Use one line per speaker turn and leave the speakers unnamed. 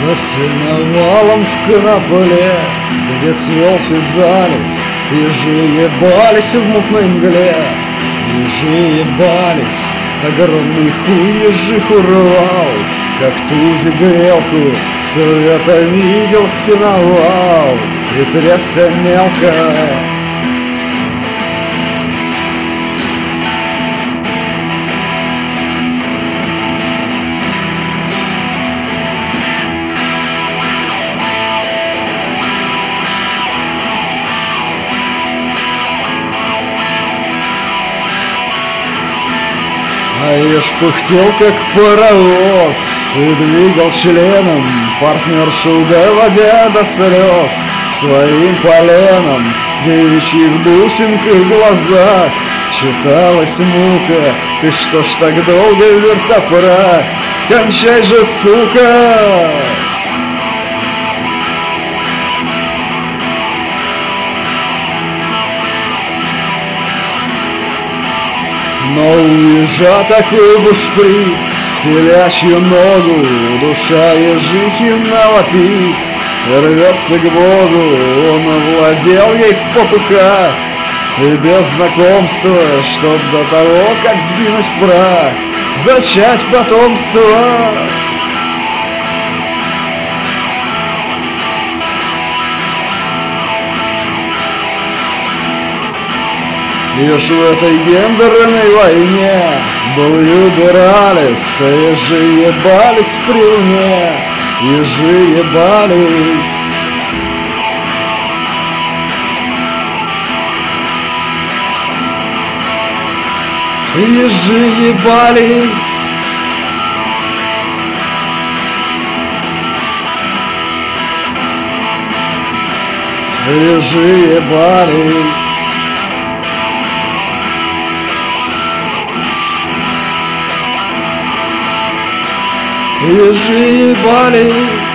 За сеновалом в конопле, где цвел физалис, ежи ебались в мутной мгле. Ежи ебались, огромный хуй ежиху рвал, как тузи грелку света видел сеновал и трясся мелко. А еж пыхтел, как паровоз, и двигал членом, партнершу доводя до слез. Своим поленом в девичьих бусинках в глазах читалась мука: ты что ж так долго, вертопрах, кончай же, сука! Но у ежа такой бушприт, стелячью ногу душа ежихи навопит. Рвется к Богу, он овладел ей в попыхах, и без знакомства, чтоб до того, как сгинуть в прах, зачать потомство. Еж в этой гендерной войне был юбералис, а ежи ебались в приуне, ежи ебались. Ежи ебались. Ежи ебались. Ежи ебались.